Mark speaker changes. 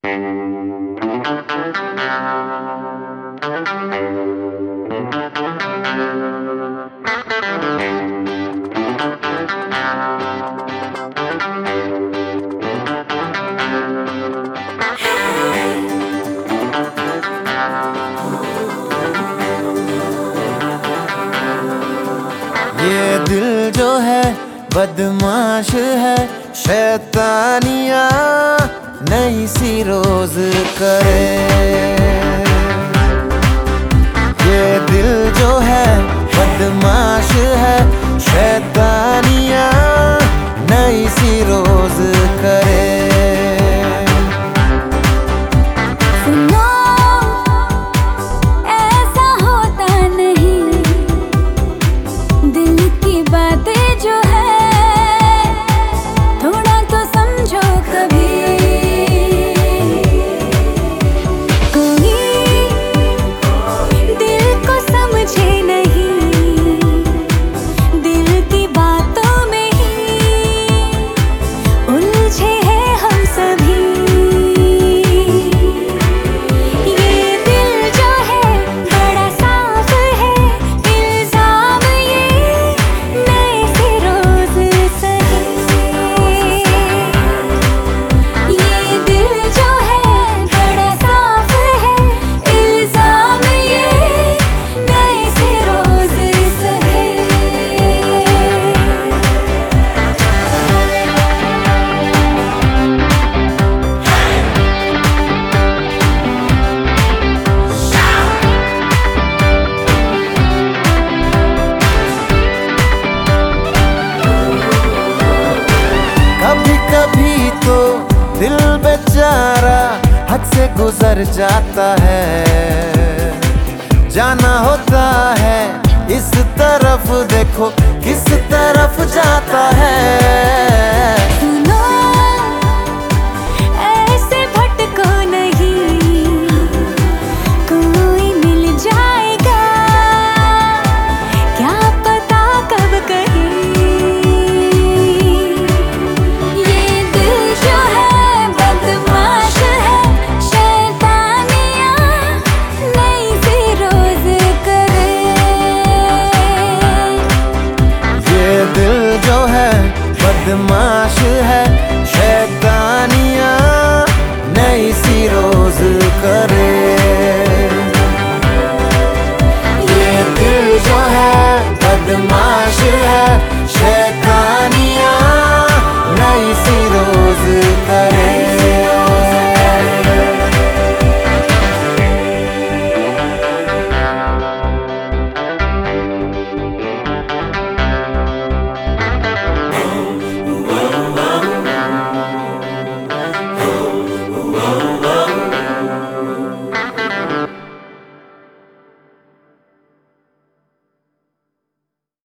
Speaker 1: ये दिल जो है बदमाश है, शैतानियाँ नई सी रोज करे। ये दिल जो है बदमाश है, शैतानियाँ नई सी रोज करे। कभी तो दिल बेचारा हद से गुजर जाता है। जाना होता है इस तरफ, देखो किस तरफ जाता है।